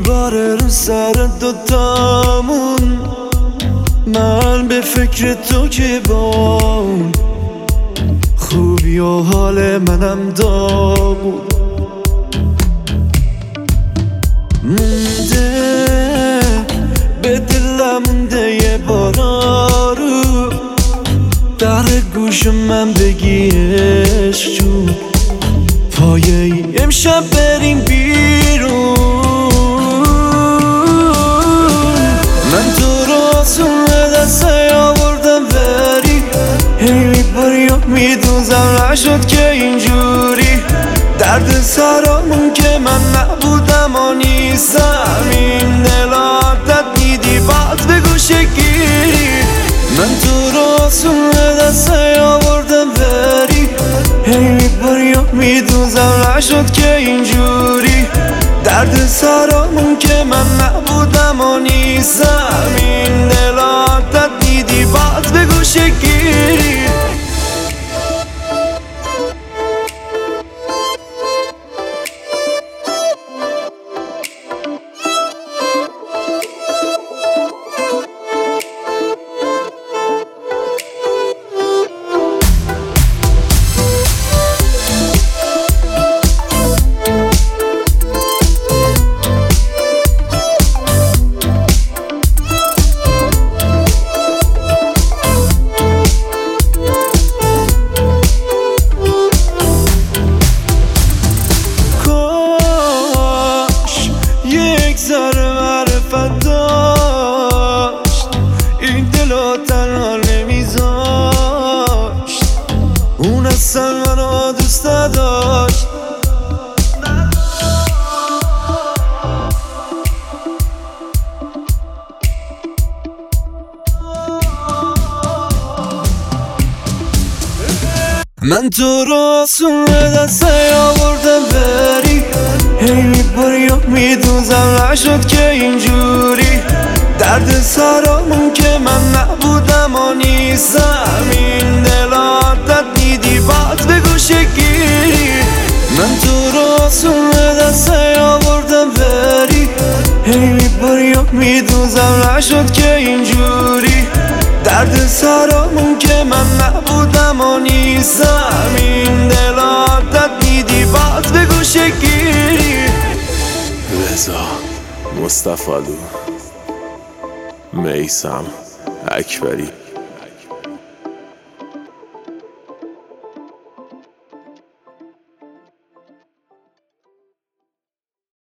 میباره رو سر دوتامون. من به فکر تو که با خوبی و حال منم داغون مونده، به دلم مونده یه بارارو در گوش من بگی عشق جون پایه ای امشب بریم بیرون. من تو رو آسون دسته آوردم بری، هی میباری و میدوزم نشد که اینجوری درد سرامون که من نبودم و نیستم. این دل عادت دیدی باز بگو شگیری. من تو رو آسون دسته آوردم بری، هی میباری و میدوزم نشد که اینجوری درد سرامون که من نبودم و نیستم. این دل عادت دیدی باز بگو شگیری. ذره معرفت داشت این دلو تنها نمیذاشت، اون اصلا منو دوست نداشت. من تو رو آسون دسته آوردم بری، هی میباری و میدوزم نشد که اینجوری درد سرامون که من نبودم و نیستم. این دل عادت دیدی باز بگو شگیری. من تو رو آسون دسته آوردم بری، هی میباری و میدوزم نشد که اینجوری درد سرامون که من نبودم و نیستم. این دل عادت دیدی باز بگو شگیری. رضا مصطفی میثم اکبری